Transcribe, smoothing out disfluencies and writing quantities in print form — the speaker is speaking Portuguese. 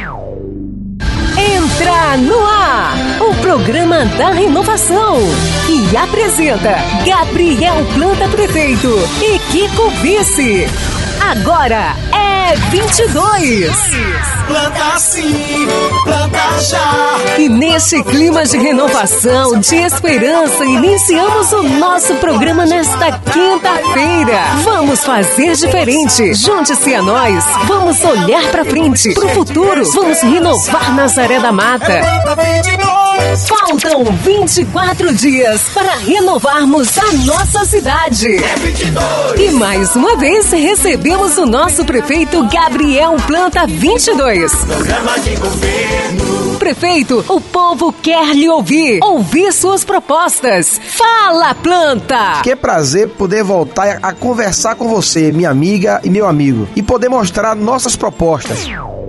Entra no ar, o programa da renovação. E apresenta Gabriel Planta Prefeito e Kiko Vice. Agora é 22. Planta sim, planta já. E neste clima de renovação, de esperança, iniciamos o nosso programa nesta quinta-feira. Vamos fazer diferente. Junte-se a nós. Vamos olhar pra frente, pro futuro. Vamos renovar Nazaré da Mata. Faltam 24 dias para renovarmos a nossa cidade. E mais uma vez recebemos o nosso prefeito Gabriel Planta 22. Programa de governo. Prefeito, o povo quer lhe ouvir suas propostas. Fala, Planta! Que prazer poder voltar a conversar com você, minha amiga e meu amigo, e poder mostrar nossas propostas.